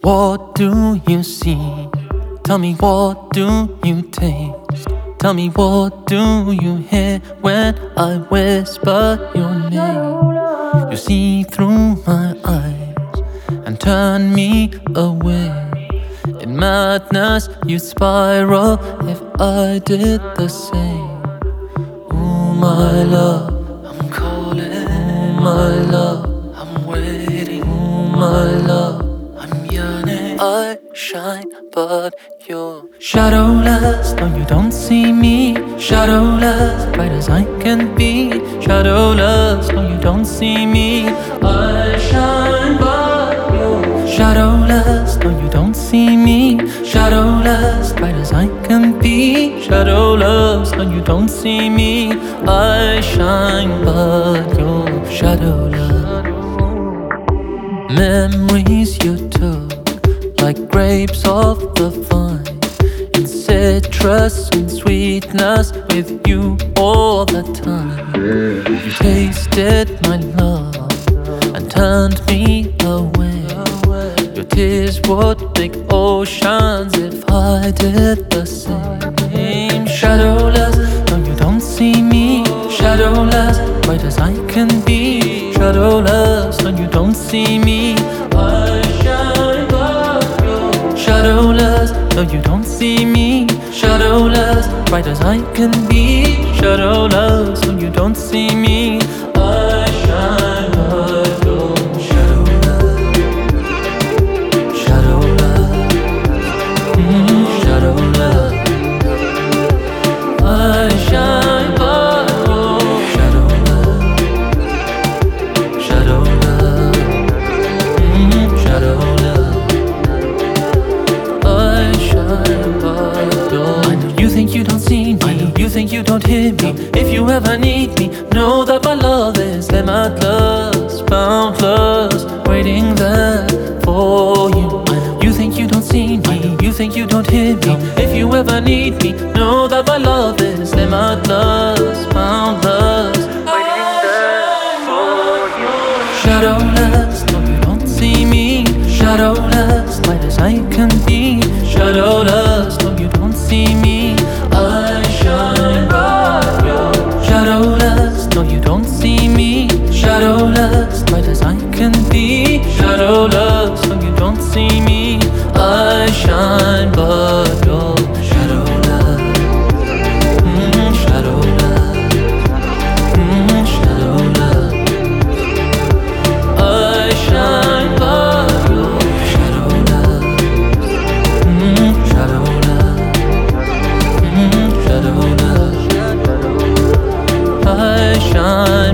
What do you see? Tell me, what do you taste? Tell me, what do you hear when I whisper your name? You see through my eyes and turn me away. In madness you'd spiral if I did the same. Oh my love, I'm calling. Oh my love, I'm waiting. Oh my love, I'm yearning. I shine, but you're shadowless. No, you don't see me. Shadowless, bright as I can be. Shadowless, no, you don't see me. I shine, but you're shadowless. No, you don't see me. Shadowless, bright as I can be. Shadowless, no, you don't see me. I shine, but you're shadowless. Memories you took, like grapes off the vine, in citrus and sweetness with you all the time. You tasted my love and turned me away. Your tears would make oceans if I did the same. Shadowless, no, you don't see me. Shadowless, bright as I can be. Shadowless, no, you don't see me. I shine, but you're shadowless, no, you don't see me. Shadowless, bright as I can be. Shadowless, no, you don't see me. I shine, but you're shadowless. Shadowless, shadowless. I shine, but you're shadowless. Shadowless, shadowless. I shine, but you're. I know you think you don't see me. I know you think you don't hear me. If you ever need me, know that my love is limitless, boundless, waiting there for you. I know you think you don't see me. I know you think you don't hear me. If you ever need me, know that my love is limitless, boundless, waiting there for you. Shadowless, no, you don't see me. Shadowless, light as I can be. Shadowless, no, you don't see me. I shine, but you're shadowless, no, you don't see me. Shadowless, light as I can be. Shadowless, no, you don't see me. I shine, but you're shadowless. Shadowless, shadowless. I shine, but you're shadowless. Shadowless, shadowless. I shine.